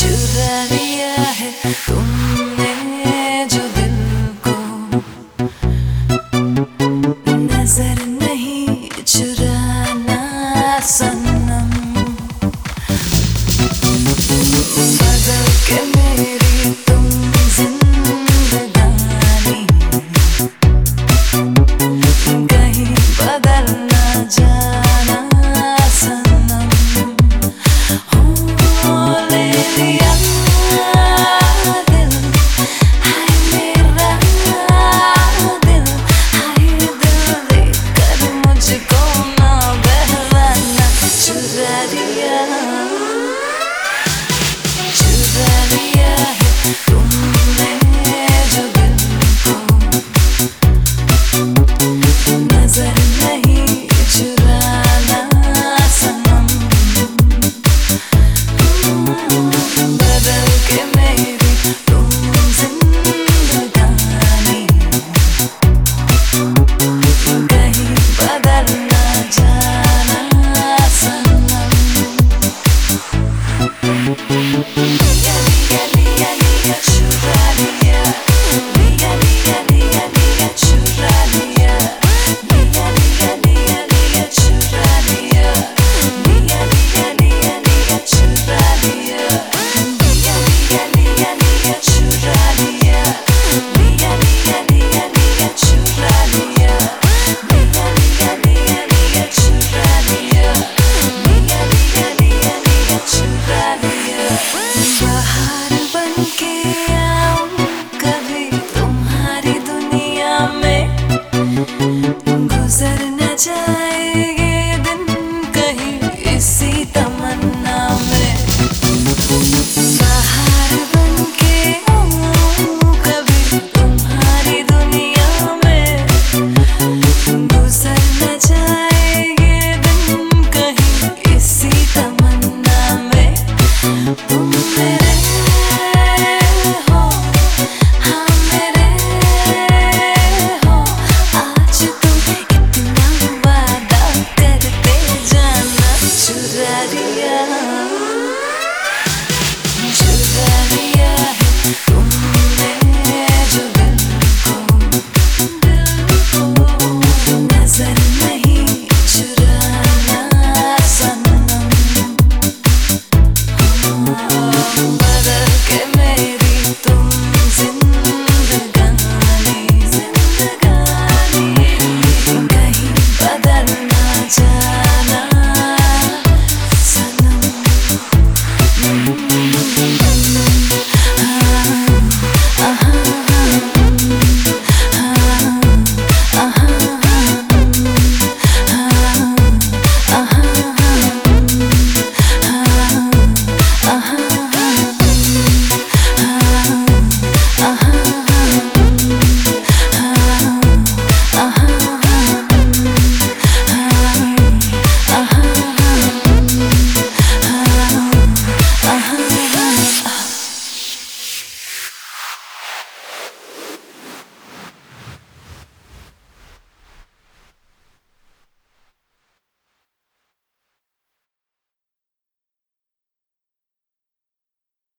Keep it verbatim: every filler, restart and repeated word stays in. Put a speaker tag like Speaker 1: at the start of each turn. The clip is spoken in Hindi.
Speaker 1: चुरा लिया है तुमने जो दिल को, नजर नहीं चुराना सनम। बदल के मेरी तुम जिंदगानी, कहीं बदल ना जाना सनम। हो ले लिया दिल, हाय मेरा दिल, हाय दिल देकर मुझको ना बहलाना। चुरा लिया चुरा लिया है तुमने जो दिल को, नजर नहीं चुराना सनम। बदल के मेरी तुम जिंदगानी, कहीं बदल ना जाना सनम। लिया लिया लिया लिया चुरा लिया, लिया लिया लिया लिया चुरा लिया, लिया लिया लिया लिया चुरा लिया, लिया लिया लिया लिया चुरा लिया, लिया लिया लिया लिया चुरा लिया, लिया लिया लिया लिया चुरा लिया, लिया लिया लिया लिया चुरा लिया, लिया लिया लिया लिया चुरा लिया। बाहर बनके आऊं कभी तुम्हारी दुनिया में, गुजर न जाए ये दिन कहीं इसी तमन्ना में। बाहर बनके आऊं कभी तुम्हारी दुनिया में, गुजर न जाए ये दिन कहीं इसी तमन्ना में। तुम मेरे हो, हाँ मेरे हो, आज तुम इतना वादा करते जाना। चुरा लिया चुरा लिया है तुमने जो दिल को, दिल को नजर नहीं चुराना सनम।